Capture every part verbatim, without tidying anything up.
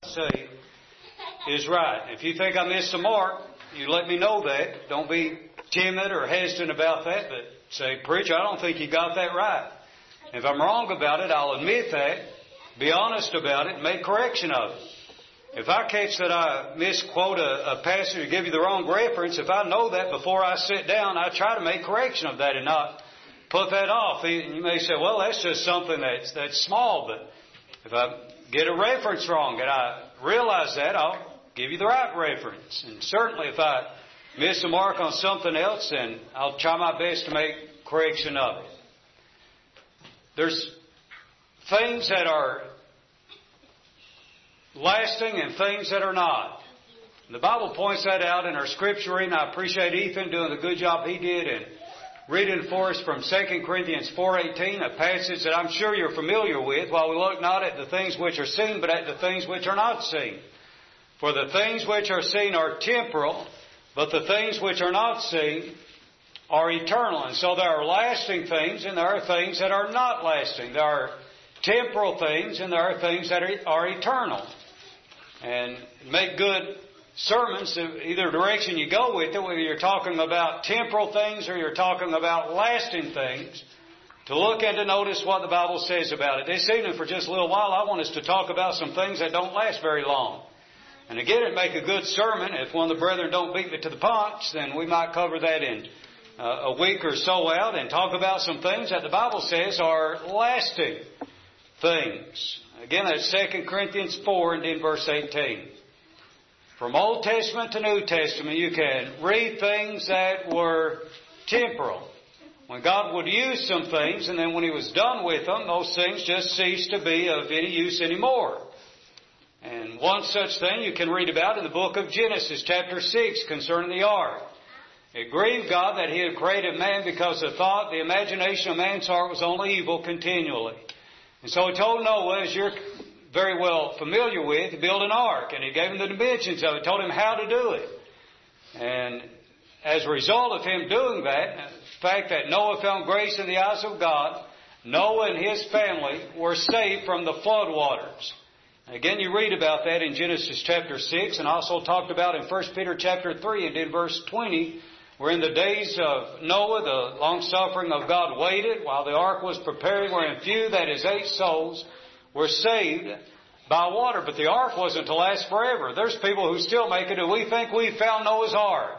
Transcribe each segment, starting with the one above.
say is right. If you think I missed the mark, you let me know that. Don't be timid or hesitant about that, but say, preacher, I don't think you got that right. If I'm wrong about it, I'll admit that, be honest about it, and make correction of it. If I catch that I misquote a, a passage or give you the wrong reference, if I know that before I sit down, I try to make correction of that and not put that off. And you may say, well, that's just something that's, that's small, but if I get a reference wrong and I realize that, I'll give you the right reference. And certainly if I miss the mark on something else, then I'll try my best to make correction of it. There's things that are lasting and things that are not. The Bible points that out in our scripture reading. I appreciate Ethan doing the good job he did in reading for us from Second Corinthians four eighteen, a passage that I'm sure you're familiar with. While we look not at the things which are seen, but at the things which are not seen. For the things which are seen are temporal, but the things which are not seen are eternal. And so there are lasting things and there are things that are not lasting. There are temporal things and there are things that are, are eternal. And make good sermons, either direction you go with it, whether you're talking about temporal things or you're talking about lasting things, to look and to notice what the Bible says about it. This evening, for just a little while, I want us to talk about some things that don't last very long. And again, it'd make a good sermon. If one of the brethren don't beat me to the punch, then we might cover that in uh, a week or so out and talk about some things that the Bible says are lasting things. Again, that's Second Corinthians four and in verse eighteen. From Old Testament to New Testament, you can read things that were temporal. When God would use some things, and then when He was done with them, those things just ceased to be of any use anymore. And one such thing you can read about in the book of Genesis, chapter six, concerning the ark. It grieved God that He had created man because the thought, the imagination of man's heart was only evil continually. And so He told Noah, as you're very well familiar with, to build an ark. And He gave him the dimensions of it, told him how to do it. And as a result of him doing that, the fact that Noah found grace in the eyes of God, Noah and his family were saved from the flood waters. Again, you read about that in Genesis chapter six, and also talked about in First Peter chapter three and in verse twenty, where in the days of Noah, the long-suffering of God waited while the ark was preparing, wherein few, that is eight souls, were saved by water. But the ark wasn't to last forever. There's people who still make it, and we think we found Noah's ark.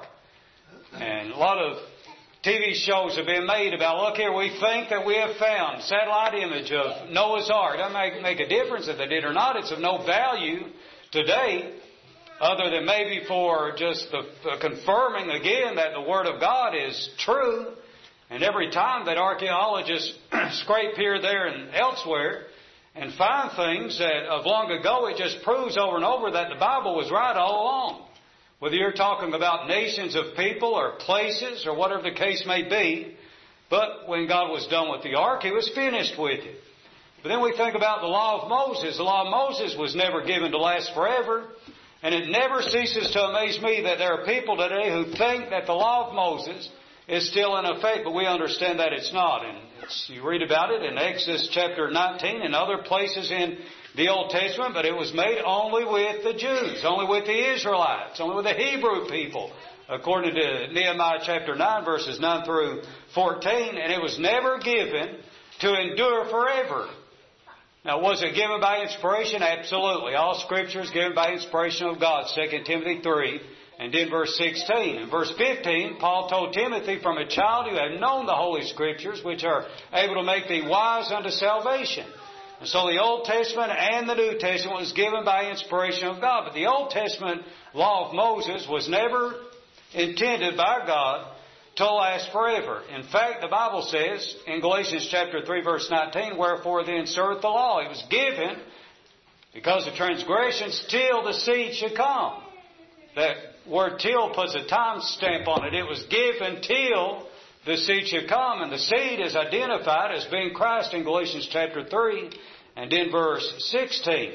And a lot of T V shows have been made about, look here, we think that we have found satellite image of Noah's ark. It doesn't make, make a difference if they did or not. It's of no value today, other than maybe for just the, the confirming again that the Word of God is true. And every time that archaeologists scrape here, there, and elsewhere and find things that of long ago, it just proves over and over that the Bible was right all along. Whether you're talking about nations of people or places or whatever the case may be. But when God was done with the ark, He was finished with it. But then we think about the law of Moses. The law of Moses was never given to last forever. And it never ceases to amaze me that there are people today who think that the law of Moses is still in effect, but we understand that it's not. And it's, you read about it in Exodus chapter nineteen and other places in the Old Testament, but it was made only with the Jews, only with the Israelites, only with the Hebrew people, according to Nehemiah chapter nine, verses nine through fourteen, and it was never given to endure forever. Now, was it given by inspiration? Absolutely. All Scripture is given by inspiration of God, Second Timothy three, and in verse sixteen. In verse fifteen, Paul told Timothy, from a child you have known the Holy Scriptures, which are able to make thee wise unto salvation. And so the Old Testament and the New Testament was given by inspiration of God. But the Old Testament law of Moses was never intended by God to last forever. In fact, the Bible says in Galatians chapter three, verse nineteen, wherefore then serveth the law. It was given because of transgressions till the seed should come. That word till puts a time stamp on it. It was given till the seed should come, and the seed is identified as being Christ in Galatians chapter three and in verse sixteen.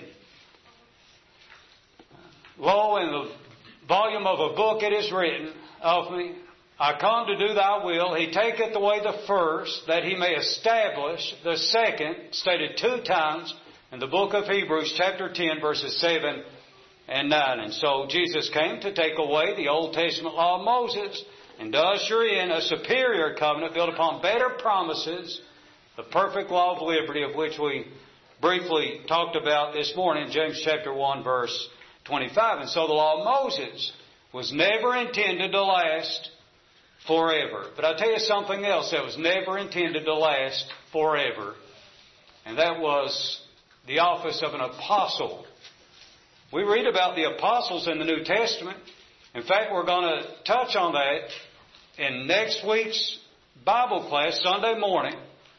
Lo, in the volume of a book it is written of me, I come to do thy will. He taketh away the first, that he may establish the second, stated two times in the book of Hebrews, chapter ten, verses seven and nine. And so Jesus came to take away the Old Testament law of Moses and to usher in a superior covenant built upon better promises, the perfect law of liberty, of which we briefly talked about this morning, James chapter one, verse twenty-five. And so the law of Moses was never intended to last forever. But I'll tell you something else that was never intended to last forever. And that was the office of an apostle. We read about the apostles in the New Testament. In fact, we're going to touch on that in next week's Bible class, Sunday morning,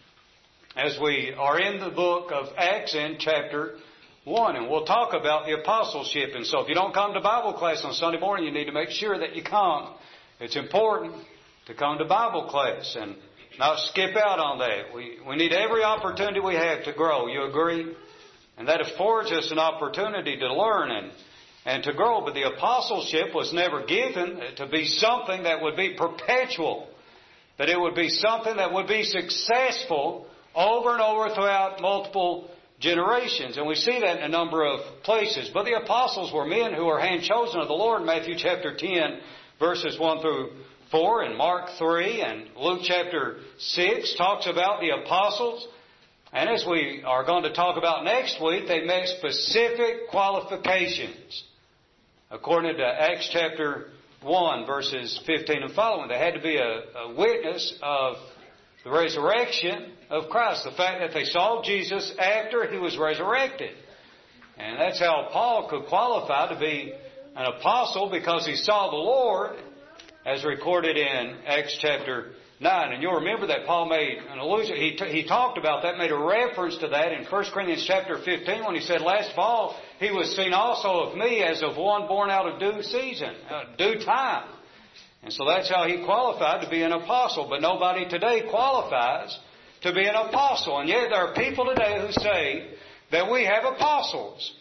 as we are in the book of Acts in chapter one. And we'll talk about the apostleship. And so if you don't come to Bible class on Sunday morning, you need to make sure that you come. It's important to come to Bible class and not skip out on that. We, we need every opportunity we have to grow. You agree? And that affords us an opportunity to learn and, and to grow. But the apostleship was never given to be something that would be perpetual. That it would be something that would be successful over and over throughout multiple generations. And we see that in a number of places. But the apostles were men who were hand-chosen of the Lord. Matthew chapter ten, verses one through four, and Mark three, and Luke chapter six talks about the apostles. And as we are going to talk about next week, they met specific qualifications. According to Acts chapter one, verses fifteen and following, they had to be a, a witness of the resurrection of Christ. The fact that they saw Jesus after He was resurrected. And that's how Paul could qualify to be an apostle, because he saw the Lord, as recorded in Acts chapter nine. And you'll remember that Paul made an allusion. He, t- he talked about that, made a reference to that in First Corinthians chapter fifteen when he said, last of all, He was seen also of me as of one born out of due season, uh, due time. And so that's how he qualified to be an apostle. But nobody today qualifies to be an apostle. And yet there are people today who say that we have apostles.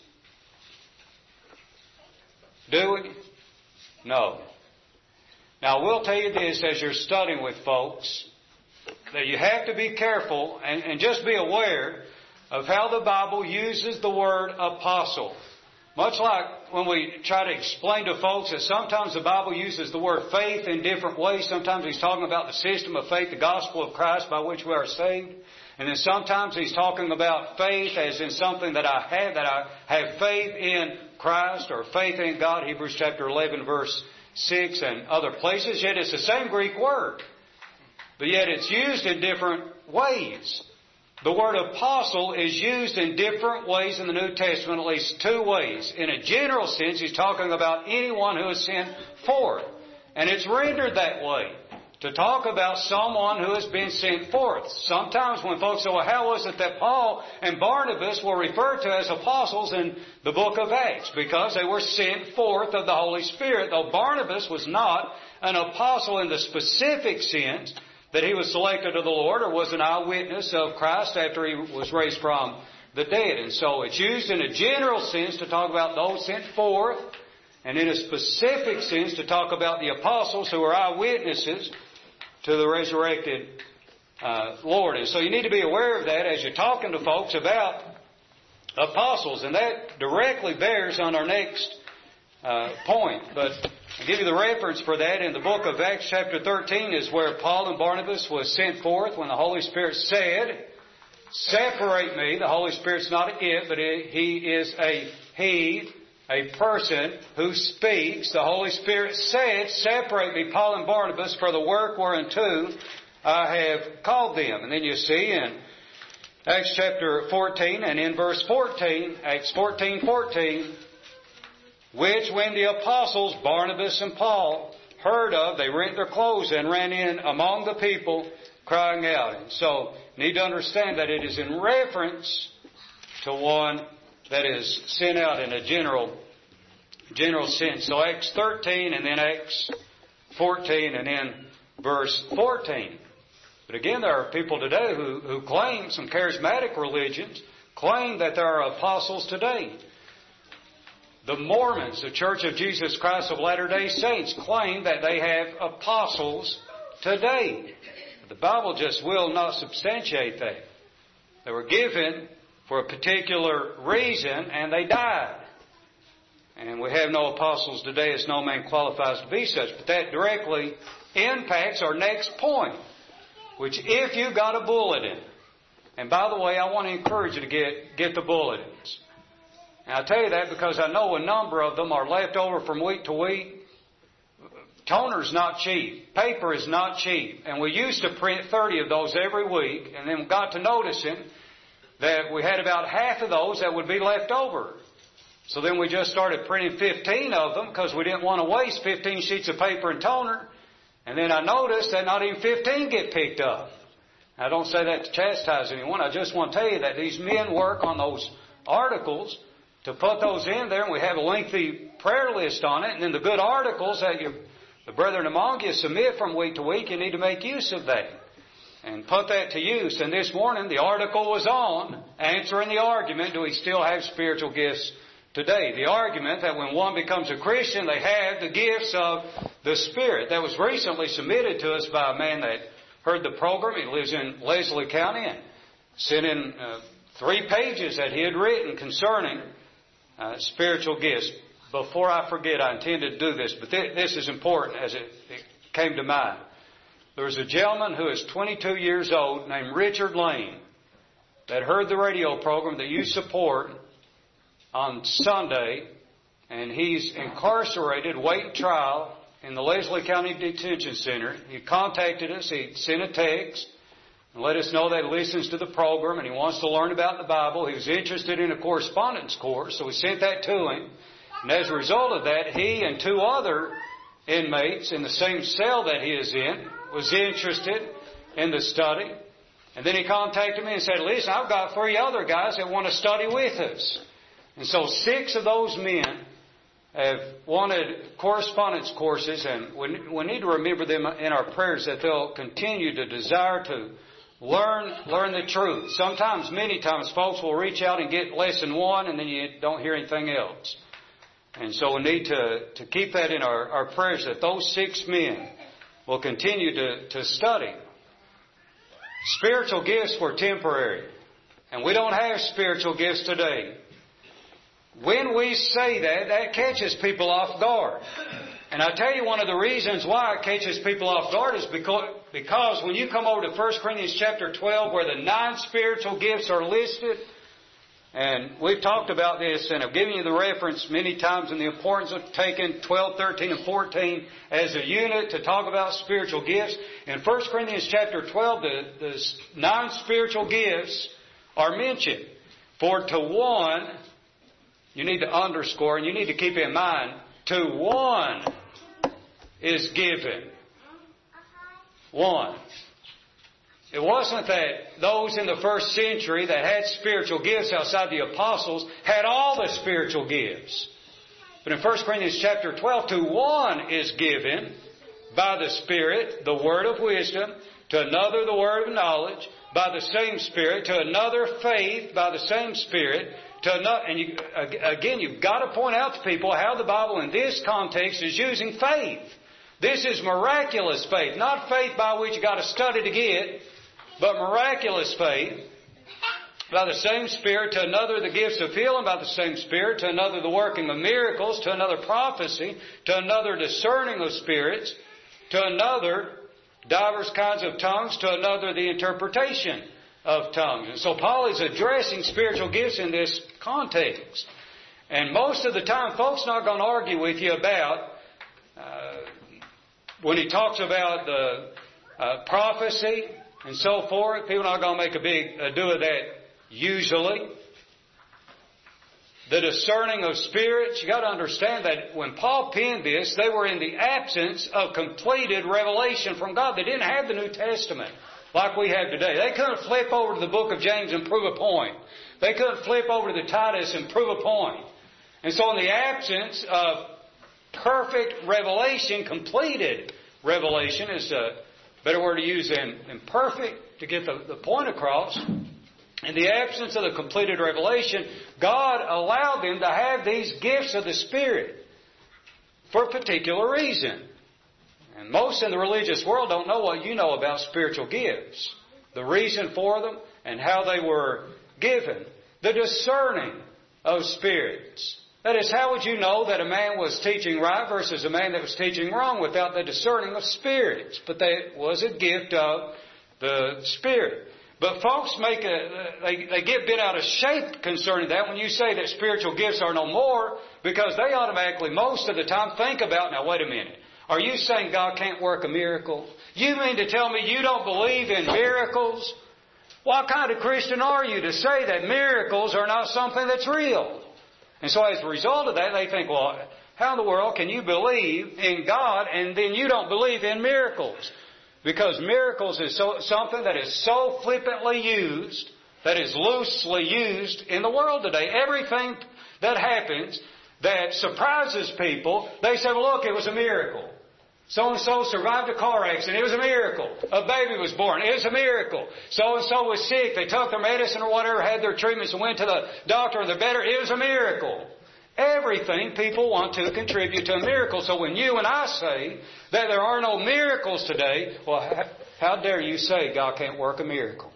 Do we? No. Now, we'll tell you this as you're studying with folks, that you have to be careful and, and just be aware of how the Bible uses the word apostle. Much like when we try to explain to folks that sometimes the Bible uses the word faith in different ways. Sometimes He's talking about the system of faith, the gospel of Christ by which we are saved. And then sometimes He's talking about faith as in something that I have, that I have faith in Christ or faith in God, Hebrews chapter eleven, verse six, and other places. Yet it's the same Greek word. But yet it's used in different ways. The word apostle is used in different ways in the New Testament, at least two ways. In a general sense, He's talking about anyone who is sent forth. And it's rendered that way, to talk about someone who has been sent forth. Sometimes when folks say, well, how was it that Paul and Barnabas were referred to as apostles in the book of Acts? Because they were sent forth of the Holy Spirit. Though Barnabas was not an apostle in the specific sense, that he was selected of the Lord or was an eyewitness of Christ after He was raised from the dead. And so it's used in a general sense to talk about those sent forth, and in a specific sense to talk about the apostles who are eyewitnesses to the resurrected uh, Lord. And so you need to be aware of that as you're talking to folks about apostles. And that directly bears on our next uh, point. But I'll give you the reference for that in the book of Acts chapter thirteen is where Paul and Barnabas was sent forth when the Holy Spirit said, separate me. The Holy Spirit's not a it, but He is a He, a person who speaks. The Holy Spirit said, separate me, Paul and Barnabas, for the work whereunto I have called them. And then you see in Acts chapter fourteen and in verse fourteen, Acts fourteen fourteen, which when the apostles Barnabas and Paul heard of, they rent their clothes and ran in among the people, crying out. And so you need to understand that it is in reference to one that is sent out in a general general sense. So Acts thirteen and then Acts fourteen and then verse fourteen. But again, there are people today who, who claim, some charismatic religions, claim that there are apostles today. The Mormons, the Church of Jesus Christ of Latter-day Saints, claim that they have apostles today. The Bible just will not substantiate that. They were given for a particular reason and they died. And we have no apostles today, as no man qualifies to be such. But that directly impacts our next point, which if you got a bulletin, and by the way, I want to encourage you to get, get the bulletins. And I tell you that because I know a number of them are left over from week to week. Toner's not cheap. Paper is not cheap. And we used to print thirty of those every week, and then got to noticing that we had about half of those that would be left over. So then we just started printing fifteen of them because we didn't want to waste fifteen sheets of paper and toner. And then I noticed that not even fifteen get picked up. I don't say that to chastise anyone. I just want to tell you that these men work on those articles to put those in there, and we have a lengthy prayer list on it. And then the good articles that you, the brethren among you submit from week to week, you need to make use of that and put that to use. And this morning the article was on answering the argument, do we still have spiritual gifts today? The argument that when one becomes a Christian, they have the gifts of the Spirit. That was recently submitted to us by a man that heard the program. He lives in Leslie County, and sent in uh, three pages that he had written concerning uh, spiritual gifts. Before I forget, I intended to do this, but th- this is important as it, it came to mind. There was a gentleman who is twenty-two years old named Richard Lane that heard the radio program that you support on Sunday, and he's incarcerated, waiting trial in the Leslie County Detention Center. He contacted us. He sent a text and let us know that he listens to the program and he wants to learn about the Bible. He was interested in a correspondence course, so we sent that to him. And as a result of that, he and two other inmates in the same cell that he is in was interested in the study. And then he contacted me and said, listen, I've got three other guys that want to study with us. And so six of those men have wanted correspondence courses, and we, we need to remember them in our prayers that they'll continue to desire to learn learn the truth. Sometimes, many times, folks will reach out and get lesson one, and then you don't hear anything else. And so we need to, to keep that in our, our prayers, that those six men will continue to, to study. Spiritual gifts were temporary, and we don't have spiritual gifts today. When we say that, that catches people off guard. And I tell you, one of the reasons why it catches people off guard is because, because when you come over to First Corinthians chapter twelve, where the nine spiritual gifts are listed, and we've talked about this and I've given you the reference many times in the importance of taking twelve, thirteen, and fourteen as a unit to talk about spiritual gifts. In First Corinthians chapter twelve, the, the nine spiritual gifts are mentioned. For to one, you need to underscore and you need to keep in mind, to one is given. One. It wasn't that those in the first century that had spiritual gifts outside the apostles had all the spiritual gifts. But in First Corinthians chapter twelve, to one is given by the Spirit the word of wisdom, to another the word of knowledge, by the same Spirit, to another faith by the same Spirit, to another, and you, again, you've got to point out to people how the Bible in this context is using faith. This is miraculous faith, not faith by which you got to study to get, but miraculous faith. By the same Spirit, to another the gifts of healing, by the same Spirit, to another the working of miracles, to another prophecy, to another discerning of spirits, to another divers kinds of tongues, to another the interpretation of tongues. And so Paul is addressing spiritual gifts in this context. And most of the time, folks not going to argue with you about, uh, when he talks about the uh, prophecy and so forth, people are not going to make a big ado of that usually. The discerning of spirits, you got to understand that when Paul penned this, they were in the absence of completed revelation from God. They didn't have the New Testament like we have today. They couldn't flip over to the book of James and prove a point. They couldn't flip over to the Titus and prove a point. And so in the absence of perfect revelation, completed revelation is a better word to use than, than perfect to get the, the point across. In the absence of the completed revelation, God allowed them to have these gifts of the Spirit for a particular reason. And most in the religious world don't know what you know about spiritual gifts. The reason for them and how they were given. The discerning of spirits. That is, how would you know that a man was teaching right versus a man that was teaching wrong without the discerning of spirits? But that was a gift of the Spirit. But folks make a, they, they get bent out of shape concerning that when you say that spiritual gifts are no more, because they automatically, most of the time, think about, now wait a minute, are you saying God can't work a miracle? You mean to tell me you don't believe in miracles? What kind of Christian are you to say that miracles are not something that's real? And so as a result of that, they think, well, how in the world can you believe in God and then you don't believe in miracles? Because miracles is so, something that is so flippantly used, that is loosely used in the world today. Everything that happens that surprises people, they say, well, look, it was a miracle. So-and-so survived a car accident. It was a miracle. A baby was born. It was a miracle. So-and-so was sick. They took their medicine or whatever, had their treatments and went to the doctor and they're better. It was a miracle. Everything people want to contribute to a miracle. So when you and I say that there are no miracles today, well, how dare you say God can't work a miracle?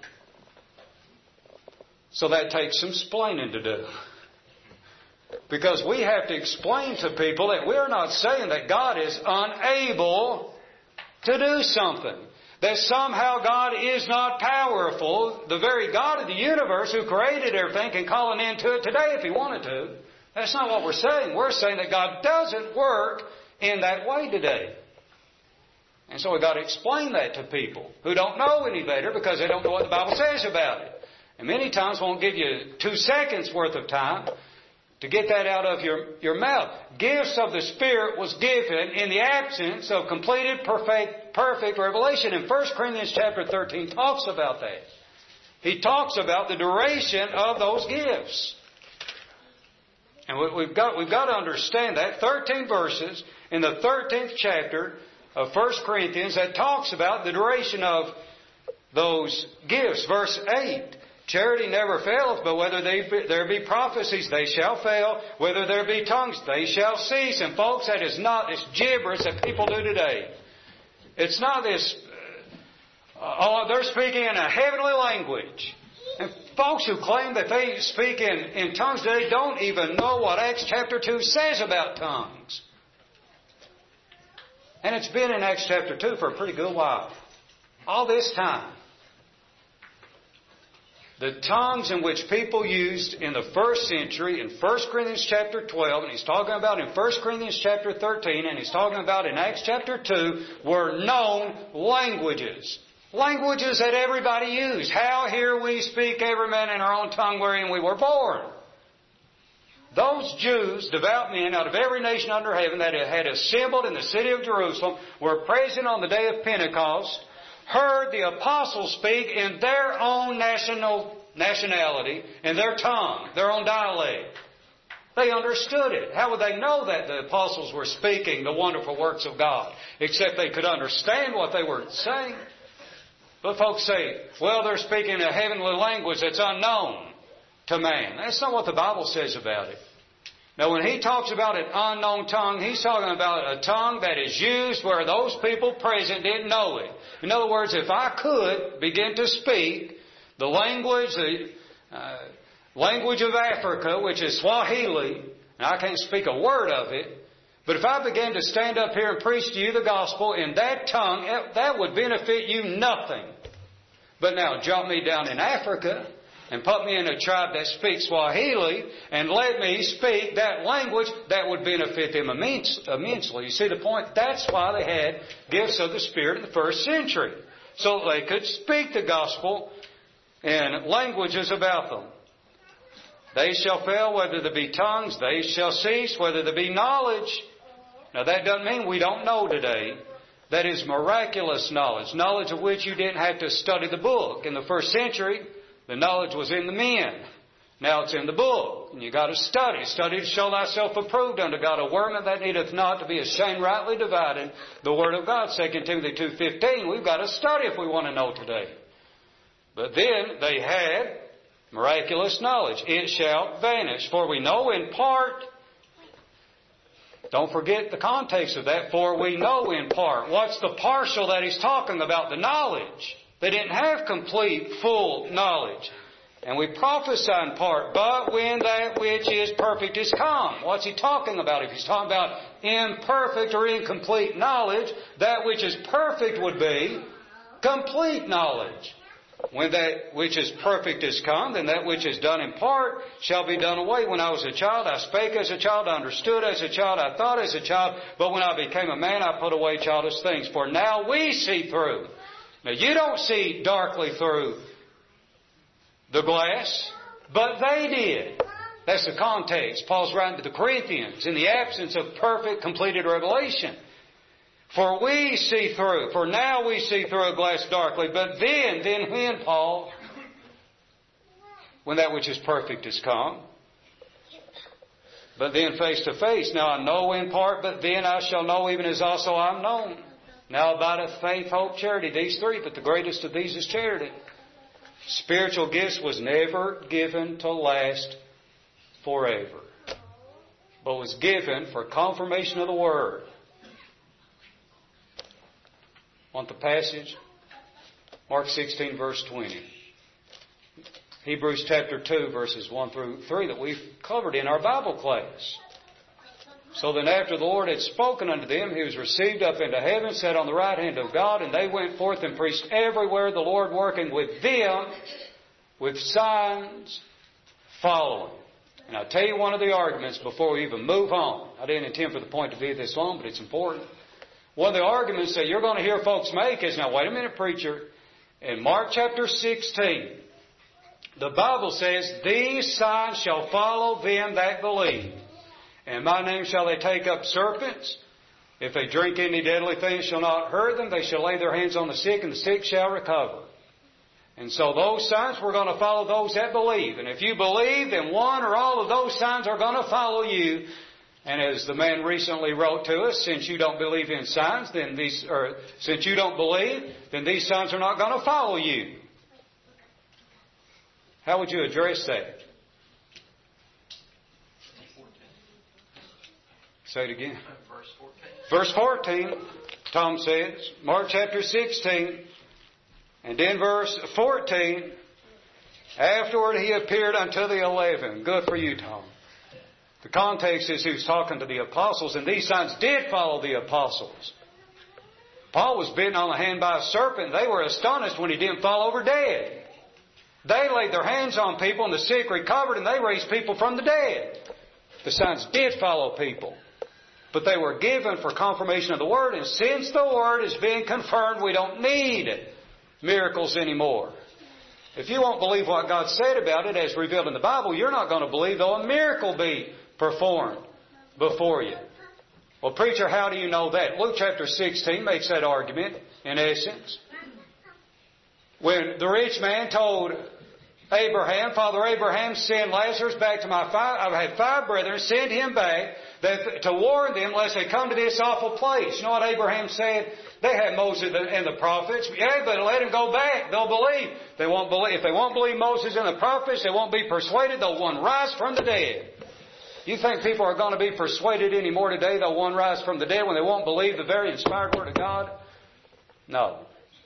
So that takes some explaining to do. Because we have to explain to people that we're not saying that God is unable to do something. That somehow God is not powerful. The very God of the universe who created everything can call an end to it today if He wanted to. That's not what we're saying. We're saying that God doesn't work in that way today. And so we've got to explain that to people who don't know any better because they don't know what the Bible says about it. And many times won't give you two seconds worth of time to get that out of your, your mouth. Gifts of the Spirit was given in the absence of completed perfect, perfect revelation. And First Corinthians chapter thirteen talks about that. He talks about the duration of those gifts. And we've got, we've got to understand that. thirteen verses in the thirteenth chapter of First Corinthians that talks about the duration of those gifts. Verse eight. Charity never faileth, but whether they be, there be prophecies, they shall fail. Whether there be tongues, they shall cease. And folks, that is not this gibberish that people do today. It's not this, uh, oh, they're speaking in a heavenly language. And folks who claim that they speak in, in tongues today don't even know what Acts chapter two says about tongues. And it's been in Acts chapter two for a pretty good while. All this time. The tongues in which people used in the first century in First Corinthians chapter twelve, and he's talking about in First Corinthians chapter thirteen, and he's talking about in Acts chapter two, were known languages. Languages that everybody used. How here we speak every man in our own tongue wherein we were born. Those Jews, devout men out of every nation under heaven that had assembled in the city of Jerusalem, were present on the day of Pentecost, heard the apostles speak in their own national nationality, in their tongue, their own dialect. They understood it. How would they know that the apostles were speaking the wonderful works of God? Except they could understand what they were saying. But folks say, well, they're speaking a heavenly language that's unknown to man. That's not what the Bible says about it. Now, when he talks about an unknown tongue, he's talking about a tongue that is used where those people present didn't know it. In other words, if I could begin to speak the language, the uh, language of Africa, which is Swahili, and I can't speak a word of it, but if I began to stand up here and preach to you the gospel in that tongue, that would benefit you nothing. But now, jump me down in Africa and put me in a tribe that speaks Swahili and let me speak that language, that would benefit them immense, immensely. You see the point? That's why they had gifts of the Spirit in the first century. So that they could speak the gospel in languages about them. They shall fail, whether there be tongues, they shall cease, whether there be knowledge. Now that doesn't mean we don't know today. That is miraculous knowledge, knowledge of which you didn't have to study the book. In the first century, the knowledge was in the men. Now it's in the book. And you got to study. Study to show thyself approved unto God, a workman that needeth not to be ashamed, rightly dividing the word of God. Second Timothy two fifteen. We've got to study if we want to know today. But then they had miraculous knowledge. It shall vanish. For we know in part. Don't forget the context of that. For we know in part. What's the partial that he's talking about? The knowledge. They didn't have complete, full knowledge. And we prophesy in part, but when that which is perfect is come. What's he talking about? If he's talking about imperfect or incomplete knowledge, that which is perfect would be complete knowledge. When that which is perfect is come, then that which is done in part shall be done away. When I was a child, I spake as a child, I understood as a child, I thought as a child, but when I became a man, I put away childish things. For now we see through. Now you don't see darkly through the glass, but they did. That's the context. Paul's writing to the Corinthians in the absence of perfect, completed revelation. For we see through, for now we see through a glass darkly, but then, then when, Paul? When that which is perfect is come. But then face to face. Now I know in part, but then I shall know even as also I'm known. Now abideth faith, hope, charity. These three, but the greatest of these is charity. Spiritual gifts was never given to last forever, but was given for confirmation of the Word. Want the passage? Mark sixteen, verse twenty. Hebrews chapter two, verses one through three that we've covered in our Bible class. So then after the Lord had spoken unto them, He was received up into heaven, sat on the right hand of God, and they went forth and preached everywhere, the Lord working with them, with signs following. And I'll tell you one of the arguments before we even move on. I didn't intend for the point to be this long, but it's important. One of the arguments that you're going to hear folks make is, now wait a minute, preacher, in Mark chapter sixteen, the Bible says, these signs shall follow them that believe. In my name shall they take up serpents. If they drink any deadly thing, it shall not hurt them. They shall lay their hands on the sick, and the sick shall recover. And so those signs, we're going to follow those that believe. And if you believe, then one or all of those signs are going to follow you. And as the man recently wrote to us, since you don't believe in signs, then these, or since you don't believe, then these signs are not going to follow you. How would you address that? Say it again. Verse fourteen. Verse fourteen, Tom says, Mark chapter sixteen, and in verse fourteen, afterward he appeared unto the eleven. Good for you, Tom. The context is he was talking to the apostles, and these signs did follow the apostles. Paul was bitten on the hand by a serpent. They were astonished when he didn't fall over dead. They laid their hands on people, and the sick recovered, and they raised people from the dead. The signs did follow people. But they were given for confirmation of the Word. And since the Word is being confirmed, we don't need miracles anymore. If you won't believe what God said about it as revealed in the Bible, you're not going to believe though a miracle be performed before you. Well, preacher, how do you know that? Luke chapter sixteen makes that argument in essence. When the rich man told Abraham, Father Abraham, send Lazarus back to my five, I've had five brethren, send him back that, to warn them lest they come to this awful place. You know what Abraham said? They had Moses and the prophets. Yeah, but let them go back. They'll believe. They won't believe. If they won't believe Moses and the prophets, they won't be persuaded. They'll one rise from the dead. You think people are going to be persuaded anymore today? They'll one rise from the dead when they won't believe the very inspired Word of God? No.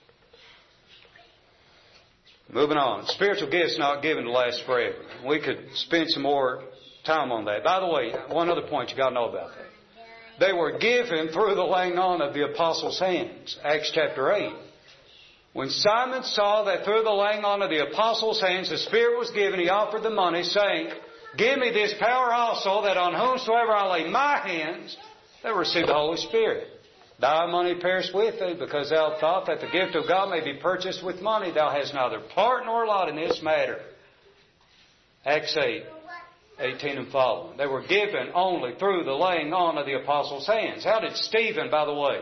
Moving on. Spiritual gifts not given to last forever. We could spend some more time on that. By the way, one other point you got to know about that. They were given through the laying on of the apostles' hands. Acts chapter eight. When Simon saw that through the laying on of the apostles' hands the Spirit was given, he offered the money, saying, Give me this power also, that on whomsoever I lay my hands, they will receive the Holy Spirit. Thy money perish with thee, because thou hast thought that the gift of God may be purchased with money. Thou hast neither part nor lot in this matter. Acts eight, eighteen and following. They were given only through the laying on of the apostles' hands. How did Stephen, by the way,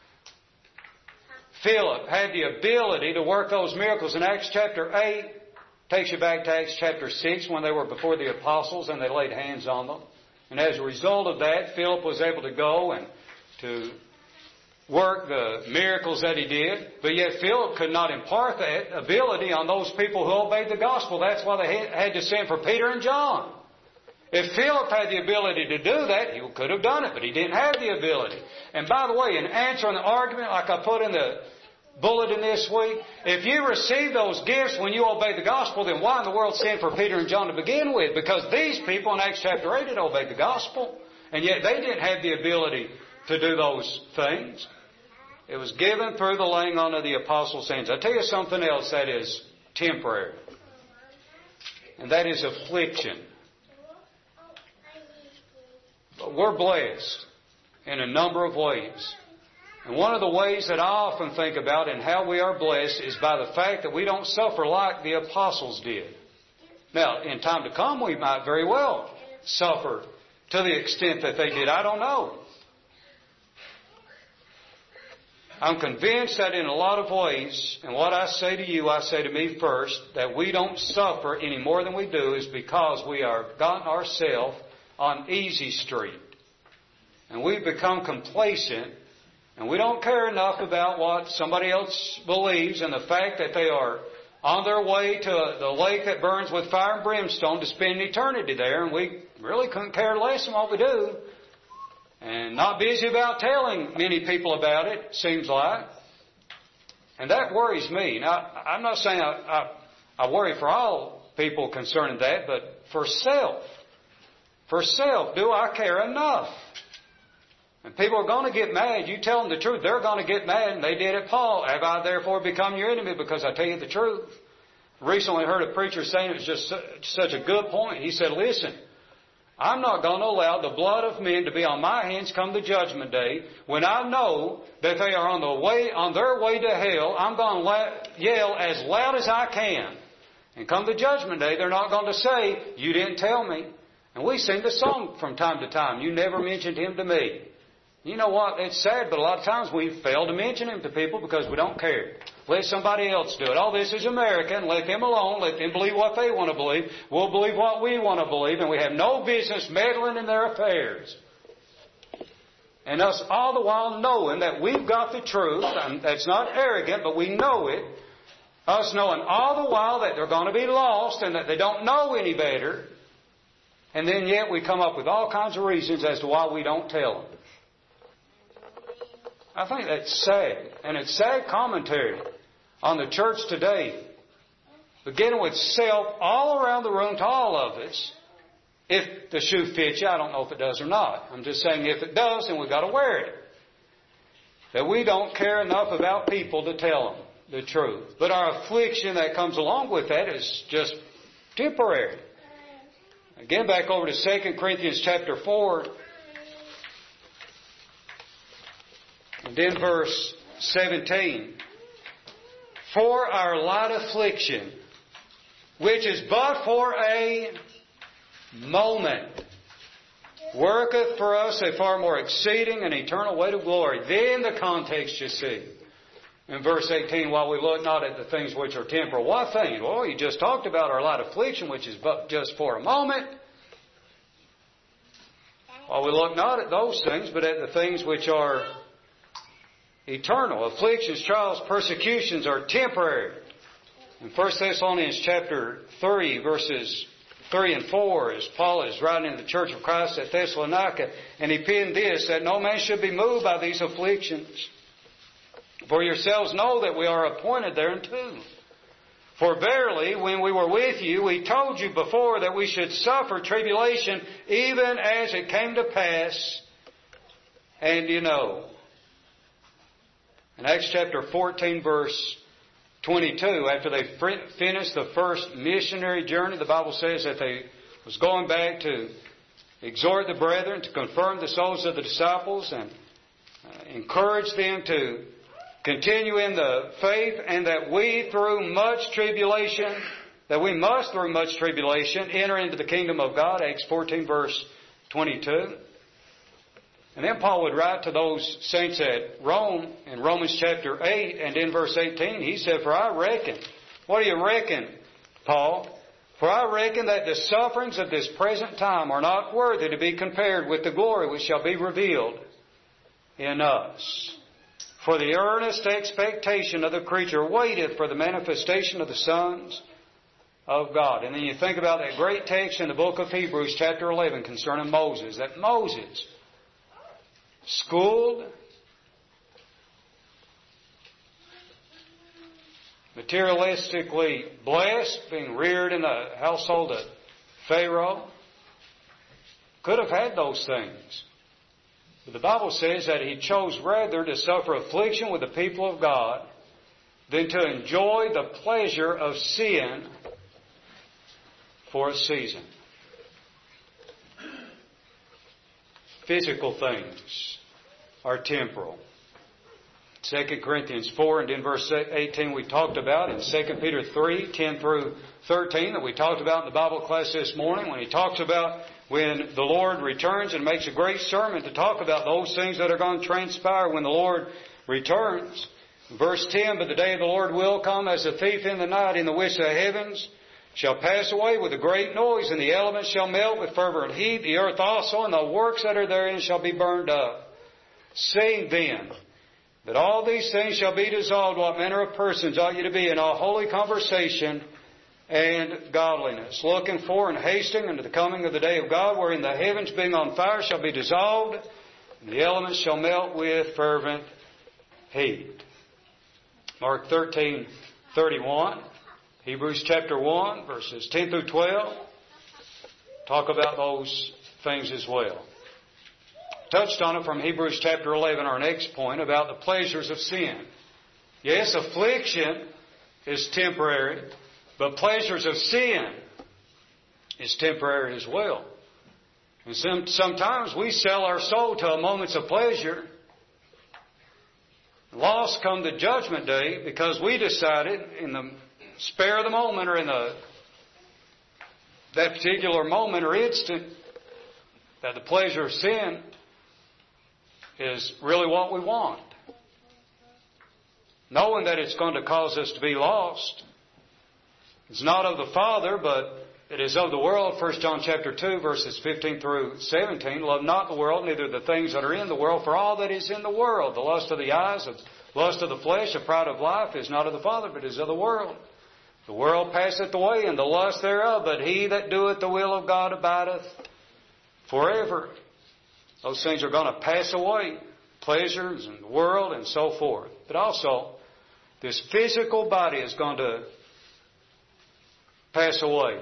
Philip, have the ability to work those miracles in Acts chapter eight? Takes you back to Acts chapter six when they were before the apostles and they laid hands on them. And as a result of that, Philip was able to go and to work the miracles that he did. But yet Philip could not impart that ability on those people who obeyed the gospel. That's why they had to send for Peter and John. If Philip had the ability to do that, he could have done it, but he didn't have the ability. And by the way, in answering the argument, like I put in the bulletin this week? If you receive those gifts when you obey the gospel, then why in the world send for Peter and John to begin with? Because these people in Acts chapter eight had obeyed the gospel, and yet they didn't have the ability to do those things. It was given through the laying on of the apostles' hands. I tell you something else that is temporary, and that is affliction. But we're blessed in a number of ways. And one of the ways that I often think about and how we are blessed is by the fact that we don't suffer like the apostles did. Now, in time to come, we might very well suffer to the extent that they did. I don't know. I'm convinced that in a lot of ways, and what I say to you, I say to me first, that we don't suffer any more than we do is because we are gotten ourselves on easy street. And we've become complacent, and we don't care enough about what somebody else believes and the fact that they are on their way to the lake that burns with fire and brimstone to spend eternity there, and we really couldn't care less than what we do. And not busy about telling many people about it, seems like. And that worries me. Now, I'm not saying I, I, I worry for all people concerning that, but for self. For self, do I care enough? And people are going to get mad. You tell them the truth, they're going to get mad, and they did it, Paul. Have I therefore become your enemy because I tell you the truth? Recently heard a preacher saying it was just such a good point. He said, listen, I'm not going to allow the blood of men to be on my hands come the judgment day. When I know that they are on the way, on their way to hell, I'm going to la- yell as loud as I can. And come the judgment day, they're not going to say, you didn't tell me. And we sing the song from time to time, you never mentioned him to me. You know what? It's sad, but a lot of times we fail to mention him to people because we don't care. Let somebody else do it. Oh, this is America, and let them alone. Let them believe what they want to believe. We'll believe what we want to believe, and we have no business meddling in their affairs. And us all the while knowing that we've got the truth, and that's not arrogant, but we know it. Us knowing all the while that they're going to be lost and that they don't know any better. And then yet we come up with all kinds of reasons as to why we don't tell them. I think that's sad. And it's sad commentary on the church today. Beginning with self all around the room to all of us. If the shoe fits you, I don't know if it does or not. I'm just saying if it does, then we've got to wear it. That we don't care enough about people to tell them the truth. But our affliction that comes along with that is just temporary. Again, back over to Second Corinthians chapter four. And then verse seventeen. For our light affliction, which is but for a moment, worketh for us a far more exceeding and eternal weight of glory. Then the context you see. In verse eighteen, while we look not at the things which are temporal. What things? Well, you just talked about our light affliction, which is but just for a moment. While we look not at those things, but at the things which are eternal. Afflictions, trials, persecutions are temporary. In First Thessalonians chapter three, verses three and four, as Paul is writing in the church of Christ at Thessalonica, and he penned this, that no man should be moved by these afflictions. For yourselves know that we are appointed thereunto. For verily, when we were with you, we told you before that we should suffer tribulation, even as it came to pass. And you know. In Acts chapter fourteen, verse twenty-two, after they finished the first missionary journey, the Bible says that they was going back to exhort the brethren, to confirm the souls of the disciples, and uh, encourage them to continue in the faith, and that we through much tribulation, that we must through much tribulation enter into the kingdom of God. Acts fourteen, verse twenty-two. And then Paul would write to those saints at Rome in Romans chapter eight, and in verse eighteen, he said, For I reckon, what do you reckon, Paul? For I reckon that the sufferings of this present time are not worthy to be compared with the glory which shall be revealed in us. For the earnest expectation of the creature waiteth for the manifestation of the sons of God. And then you think about that great text in the book of Hebrews chapter eleven concerning Moses, that Moses, schooled, materialistically blessed, being reared in the household of Pharaoh. Could have had those things. But the Bible says that he chose rather to suffer affliction with the people of God than to enjoy the pleasure of sin for a season. Physical things are temporal. Second Corinthians four and in verse eighteen we talked about, in Second Peter three, ten through thirteen that we talked about in the Bible class this morning, when he talks about when the Lord returns and makes a great sermon to talk about those things that are going to transpire when the Lord returns. Verse ten, but the day of the Lord will come as a thief in the night, in the which the heavens shall pass away with a great noise, and the elements shall melt with fervent heat, the earth also, and the works that are therein shall be burned up. Seeing then that all these things shall be dissolved, what manner of persons ought you to be in all holy conversation and godliness, looking for and hasting unto the coming of the day of God, wherein the heavens being on fire shall be dissolved, and the elements shall melt with fervent heat. Mark thirteen thirty-one, Hebrews chapter one, verses ten through twelve, talk about those things as well. Touched on it from Hebrews chapter eleven, our next point, about the pleasures of sin. Yes, affliction is temporary, but pleasures of sin is temporary as well. And some, sometimes we sell our soul to a moments of pleasure. Loss come the judgment day because we decided in the spare of the moment or in the that particular moment or instant that the pleasure of sin is really what we want. Knowing that it's going to cause us to be lost. It's not of the Father, but it is of the world. First John chapter two, verses fifteen through seventeen. Love not the world, neither the things that are in the world. For all that is in the world, the lust of the eyes, the lust of the flesh, the pride of life, is not of the Father, but is of the world. The world passeth away, and the lust thereof, but he that doeth the will of God abideth forever. Those things are going to pass away. Pleasures and the world and so forth. But also, this physical body is going to pass away.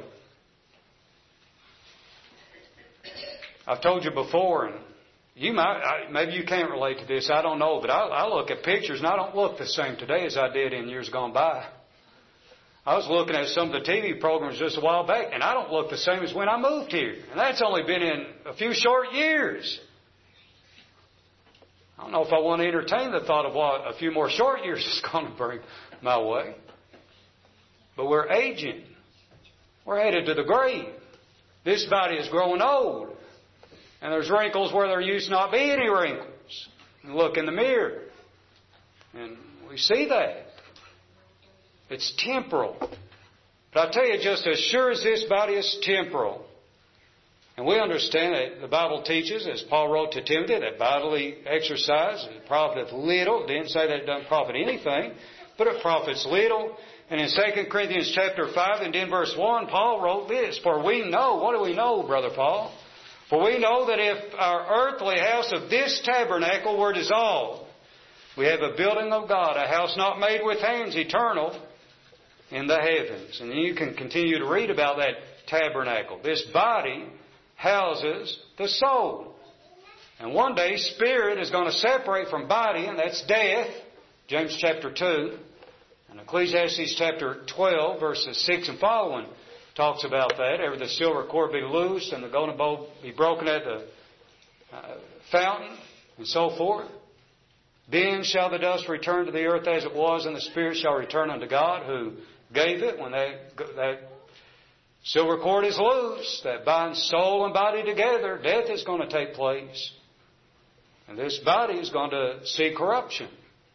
I've told you before, and you might, I, maybe you can't relate to this, I don't know, but I, I look at pictures and I don't look the same today as I did in years gone by. I was looking at some of the T V programs just a while back, and I don't look the same as when I moved here. And that's only been in a few short years. I don't know if I want to entertain the thought of what a few more short years is going to bring my way. But we're aging. We're headed to the grave. This body is growing old. And there's wrinkles where there used not be any wrinkles. You look in the mirror, and we see that. It's temporal. But I tell you, just as sure as this body is temporal, and we understand that the Bible teaches, as Paul wrote to Timothy, that bodily exercise profiteth little. It didn't say that it doesn't profit anything, but it profits little. And in Second Corinthians chapter five and in verse one, Paul wrote this, for we know, what do we know, Brother Paul? For we know that if our earthly house of this tabernacle were dissolved, we have a building of God, a house not made with hands, eternal, in the heavens. And you can continue to read about that tabernacle. This body houses the soul. And one day, spirit is going to separate from body, and that's death. James chapter two. And Ecclesiastes chapter twelve, verses six and following, talks about that. Ever the silver cord be loosed, and the golden bowl be broken at the uh, fountain, and so forth. Then shall the dust return to the earth as it was, and the spirit shall return unto God who gave it. When that, that silver cord is loose, that binds soul and body together, death is going to take place. And this body is going to see corruption.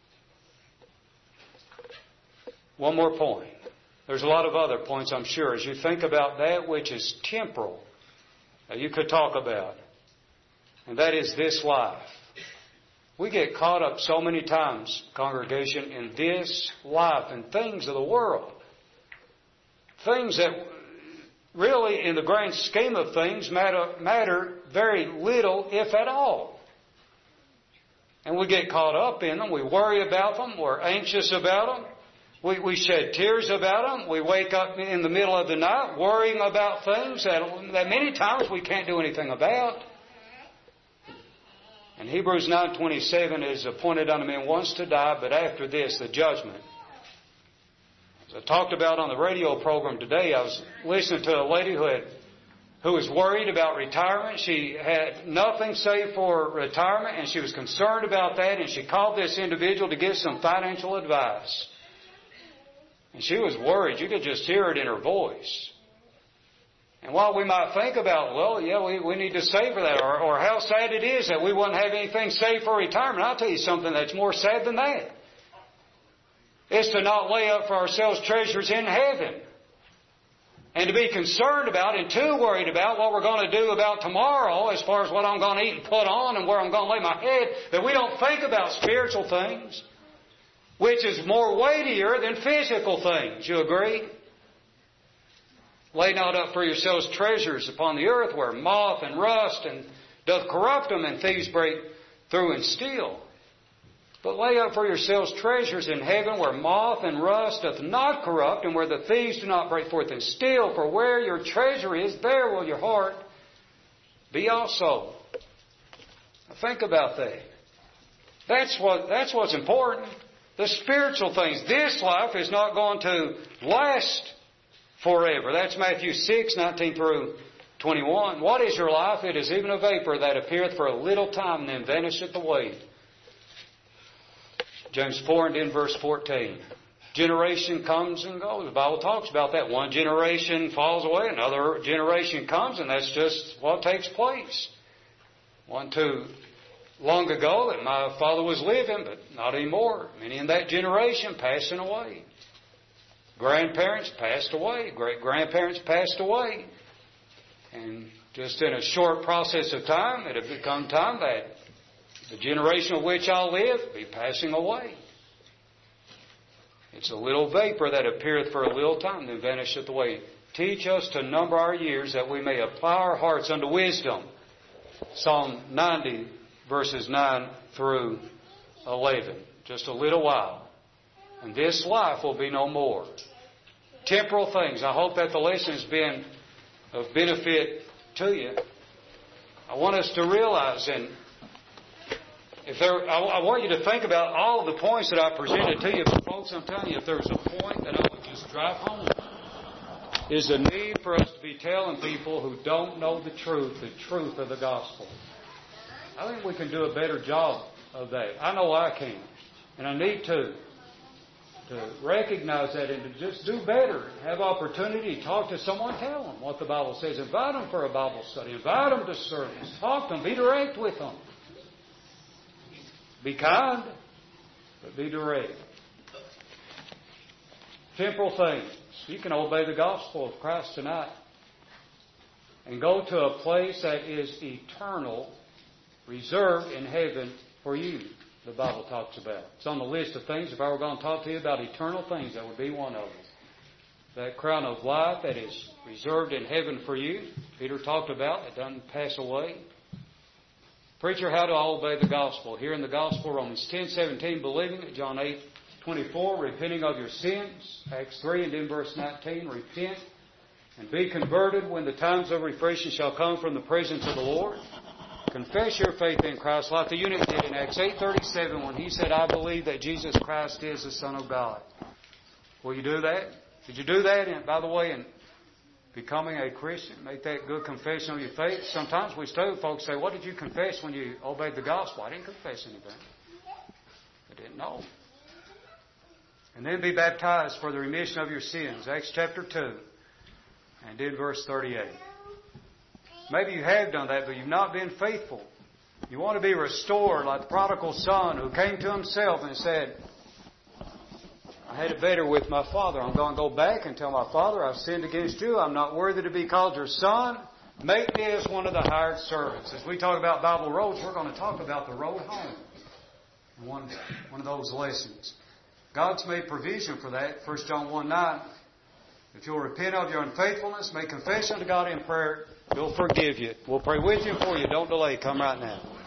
One more point. There's a lot of other points, I'm sure, as you think about that which is temporal that you could talk about. And that is this life. We get caught up so many times, congregation, in this life and things of the world. Things that really, in the grand scheme of things, matter, matter very little, if at all. And we get caught up in them. We worry about them. We're anxious about them. We, we shed tears about them. We wake up in the middle of the night worrying about things that, that many times we can't do anything about. And Hebrews nine twenty-seven is appointed unto men once to die, but after this, the judgment. As I talked about on the radio program today, I was listening to a lady who had, who was worried about retirement. She had nothing saved for retirement, and she was concerned about that, and she called this individual to give some financial advice. And she was worried. You could just hear it in her voice. And while we might think about, well, yeah, we, we need to save for that, or, or how sad it is that we wouldn't have anything saved for retirement, I'll tell you something that's more sad than that. It's to not lay up for ourselves treasures in heaven. And to be concerned about and too worried about what we're going to do about tomorrow as far as what I'm going to eat and put on and where I'm going to lay my head, that we don't think about spiritual things, which is more weightier than physical things. You agree? Lay not up for yourselves treasures upon the earth where moth and rust and doth corrupt them and thieves break through and steal. But lay up for yourselves treasures in heaven where moth and rust doth not corrupt and where the thieves do not break forth and steal. For where your treasure is, there will your heart be also. Now think about that. That's what, that's what's important. The spiritual things. This life is not going to last forever. That's Matthew six, nineteen through twenty-one. What is your life? It is even a vapor that appeareth for a little time and then vanisheth away. James four and in verse fourteen. Generation comes and goes. The Bible talks about that. One generation falls away, another generation comes, and that's just what takes place. One too long ago that my father was living, but not anymore. Many in that generation passing away. Grandparents passed away. Great-grandparents passed away. And just in a short process of time, it had become time that the generation of which I live be passing away. It's a little vapor that appeareth for a little time, then vanisheth away. Teach us to number our years that we may apply our hearts unto wisdom. Psalm ninety, verses nine through eleven. Just a little while. And this life will be no more. Temporal things. I hope that the lesson has been of benefit to you. I want us to realize, and if there, I, I want you to think about all of the points that I presented to you. But folks, I'm telling you, if there's a point that I would just drive home, is the need for us to be telling people who don't know the truth, the truth of the gospel. I think we can do a better job of that. I know I can, and I need to. To recognize that and to just do better. Have opportunity to talk to someone, tell them what the Bible says. Invite them for a Bible study. Invite them to service. Talk to them. Be direct with them. Be kind, but be direct. Temporal things. You can obey the gospel of Christ tonight and go to a place that is eternal, reserved in heaven for you. The Bible talks about. It's on the list of things. If I were going to talk to you about eternal things, that would be one of them. That crown of life that is reserved in heaven for you. Peter talked about. It doesn't pass away. Preacher, how do I obey the gospel? Here in the gospel, Romans ten seventeen, believing it. John eight twenty-four, repenting of your sins. Acts three and in verse nineteen, repent and be converted when the times of refreshing shall come from the presence of the Lord. Confess your faith in Christ like the eunuch did in Acts eight thirty-seven when he said, I believe that Jesus Christ is the Son of God. Will you do that? Did you do that? And by the way, in becoming a Christian, make that good confession of your faith. Sometimes we still, folks say, what did you confess when you obeyed the gospel? I didn't confess anything. I didn't know. And then be baptized for the remission of your sins. Acts chapter two and in verse thirty-eight. Maybe you have done that, but you've not been faithful. You want to be restored like the prodigal son who came to himself and said, I had it better with my father. I'm going to go back and tell my father I've sinned against you. I'm not worthy to be called your son. Make me as one of the hired servants. As we talk about Bible roads, we're going to talk about the road home. One, one of those lessons. God's made provision for that. First John one nine. If you'll repent of your unfaithfulness, make confession to God in prayer, He'll forgive you. We'll pray with you and for you. Don't delay. Come right now.